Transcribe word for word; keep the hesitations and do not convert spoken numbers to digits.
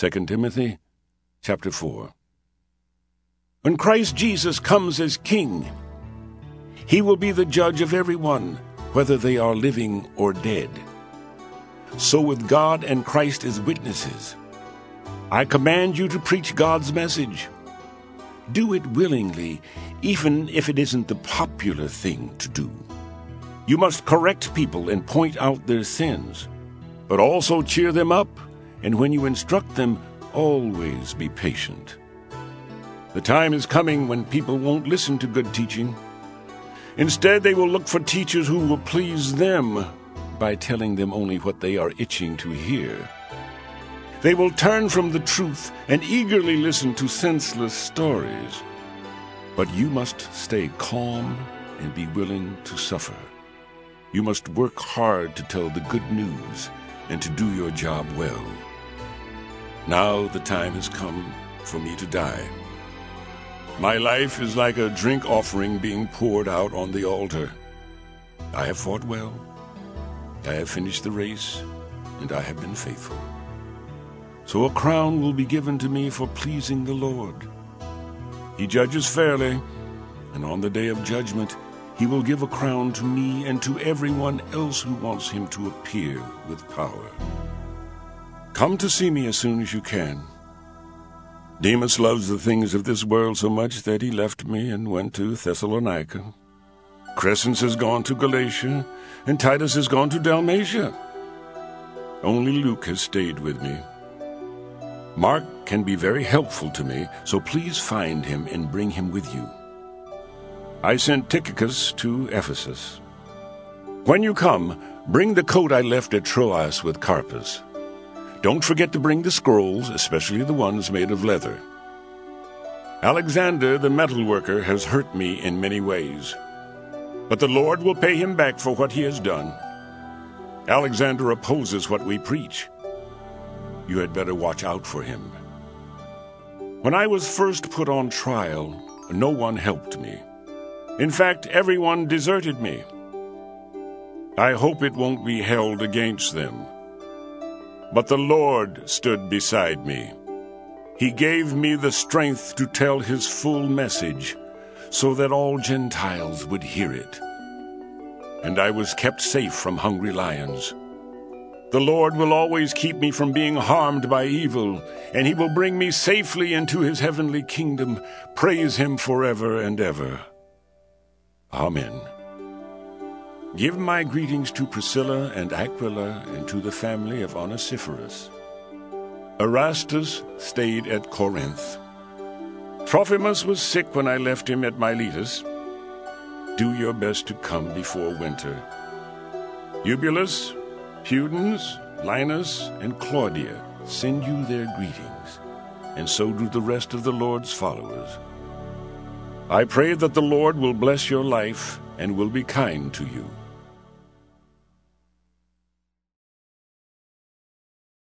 Second Timothy chapter four. When Christ Jesus comes as King, he will be the judge of everyone, whether they are living or dead. So with God and Christ as witnesses, I command you to preach God's message. Do it willingly, even if it isn't the popular thing to do. You must correct people and point out their sins, but also cheer them up, and when you instruct them, always be patient. The time is coming when people won't listen to good teaching. Instead, they will look for teachers who will please them by telling them only what they are itching to hear. They will turn from the truth and eagerly listen to senseless stories. But you must stay calm and be willing to suffer. You must work hard to tell the good news and to do your job well. Now the time has come for me to die. My life is like a drink offering being poured out on the altar. I have fought well. I have finished the race, and I have been faithful. So a crown will be given to me for pleasing the Lord. He judges fairly, and on the day of judgment, he will give a crown to me and to everyone else who wants him to appear with power. Come to see me as soon as you can. Demas loves the things of this world so much that he left me and went to Thessalonica. Crescens has gone to Galatia, and Titus has gone to Dalmatia. Only Luke has stayed with me. Mark can be very helpful to me, so please find him and bring him with you. I sent Tychicus to Ephesus. When you come, bring the coat I left at Troas with Carpus. Don't forget to bring the scrolls, especially the ones made of leather. Alexander, the metalworker, has hurt me in many ways, but the Lord will pay him back for what he has done. Alexander opposes what we preach. You had better watch out for him. When I was first put on trial, no one helped me. In fact, everyone deserted me. I hope it won't be held against them. But the Lord stood beside me. He gave me the strength to tell his full message, so that all Gentiles would hear it. And I was kept safe from hungry lions. The Lord will always keep me from being harmed by evil, and he will bring me safely into his heavenly kingdom. Praise him forever and ever. Amen. Give my greetings to Priscilla and Aquila and to the family of Onesiphorus. Erastus stayed at Corinth. Trophimus was sick when I left him at Miletus. Do your best to come before winter. Eubulus, Pudens, Linus, and Claudia send you their greetings, and so do the rest of the Lord's followers. I pray that the Lord will bless your life and will be kind to you.